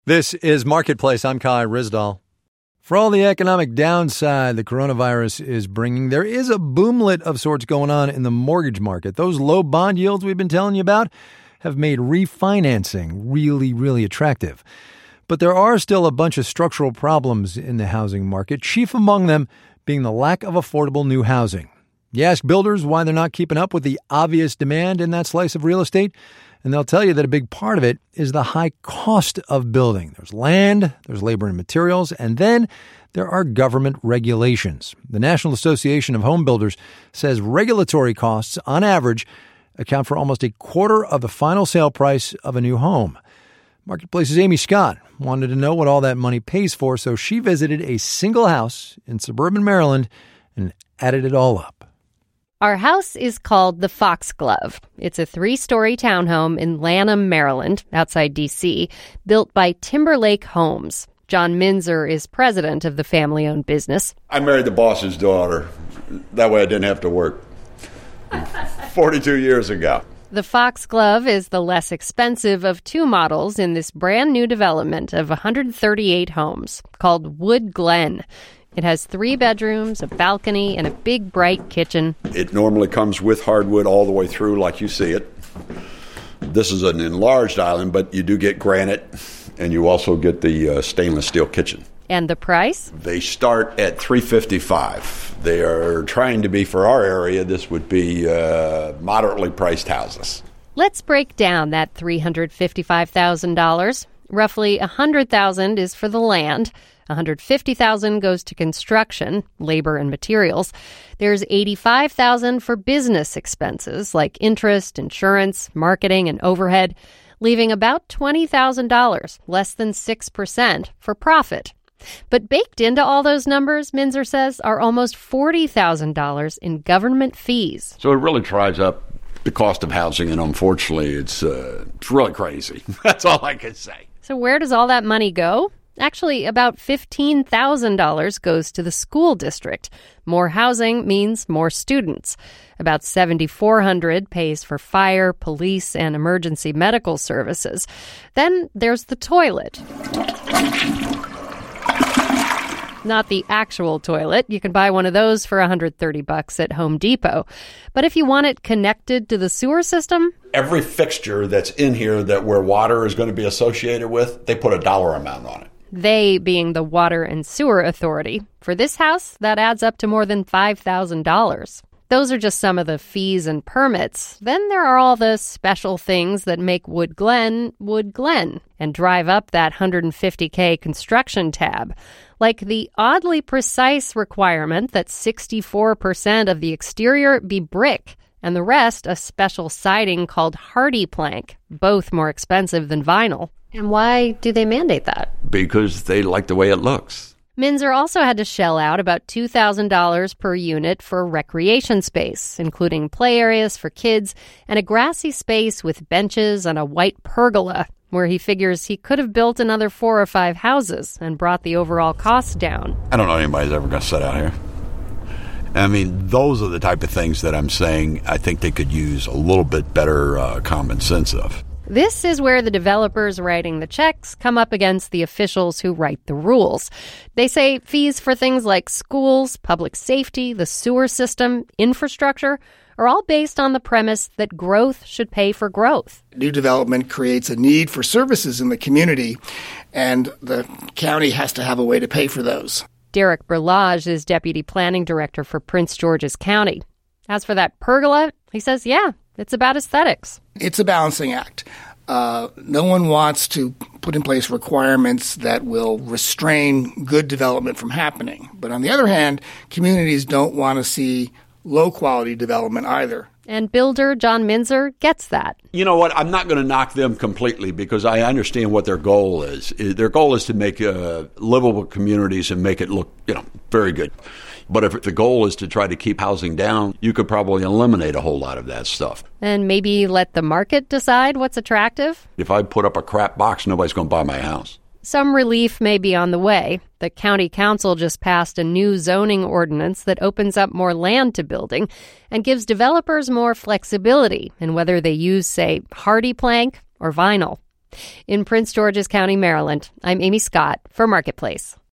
This is Marketplace. I'm Kai Ryssdal. For all the economic downside the coronavirus is bringing, there is a boomlet of sorts going on in the mortgage market. Those low bond yields we've been telling you about have made refinancing really, really attractive. But there are still a bunch of structural problems in the housing market, chief among them being the lack of affordable new housing. You ask builders why they're not keeping up with the obvious demand in that slice of real estate, and they'll tell you that a big part of it is the high cost of building. There's land, there's labor and materials, and then there are government regulations. The National Association of Home Builders says regulatory costs, on average, account for almost a quarter of the final sale price of a new home. Marketplace's Amy Scott wanted to know what all that money pays for, so she visited a single house in suburban Maryland and added it all up. Our house is called the Foxglove. It's a 3-story townhome in Lanham, Maryland, outside D.C., built by Timberlake Homes. John Minzer is president of the family-owned business. I married the boss's daughter. That way I didn't have to work. 42 years ago. The Foxglove is the less expensive of 2 models in this brand new development of 138 homes called Wood Glen. It has 3 bedrooms, a balcony, and a big, bright kitchen. It normally comes with hardwood all the way through like you see it. This is an enlarged island, but you do get granite, and you also get the stainless steel kitchen. And the price? They start at $355. They are trying to be, for our area, this would be moderately priced houses. Let's break down that $355,000. Roughly $100,000 is for the land. $150,000 goes to construction, labor and materials. There's $85,000 for business expenses like interest, insurance, marketing, and overhead, leaving about $20,000, less than 6%, for profit. But baked into all those numbers, Minzer says, are almost $40,000 in government fees. So it really drives up the cost of housing, and unfortunately, it's really crazy. That's all I can say. So where does all that money go? Actually, about $15,000 goes to the school district. More housing means more students. About $7,400 pays for fire, police, and emergency medical services. Then there's the toilet. Not the actual toilet. You can buy one of those for $130 at Home Depot. But if you want it connected to the sewer system, every fixture that's in here that where water is going to be associated with, they put a dollar amount on it. They being the Water and Sewer Authority. For this house, that adds up to more than $5,000. Those are just some of the fees and permits. Then there are all the special things that make Wood Glen and drive up that $150K construction tab, like the oddly precise requirement that 64% of the exterior be brick and the rest a special siding called Hardy Plank, both more expensive than vinyl. And why do they mandate that? Because they like the way it looks. Minzer also had to shell out about $2,000 per unit for recreation space, including play areas for kids and a grassy space with benches and a white pergola, where he figures he could have built another 4 or 5 houses and brought the overall cost down. I don't know anybody's ever going to sit out here. I mean, those are the type of things that I'm saying I think they could use a little bit better common sense of. This is where the developers writing the checks come up against the officials who write the rules. They say fees for things like schools, public safety, the sewer system, infrastructure are all based on the premise that growth should pay for growth. New development creates a need for services in the community, and the county has to have a way to pay for those. Derek Berlage is Deputy Planning Director for Prince George's County. As for that pergola, he says, yeah, it's about aesthetics. It's a balancing act. No one wants to put in place requirements that will restrain good development from happening. But on the other hand, communities don't want to see low-quality development either. And builder John Minzer gets that. You know what? I'm not going to knock them completely because I understand what their goal is. Their goal is to make livable communities and make it look, very good. But if the goal is to try to keep housing down, you could probably eliminate a whole lot of that stuff. And maybe let the market decide what's attractive? If I put up a crap box, nobody's going to buy my house. Some relief may be on the way. The county council just passed a new zoning ordinance that opens up more land to building and gives developers more flexibility in whether they use, say, Hardy Plank or vinyl. In Prince George's County, Maryland, I'm Amy Scott for Marketplace.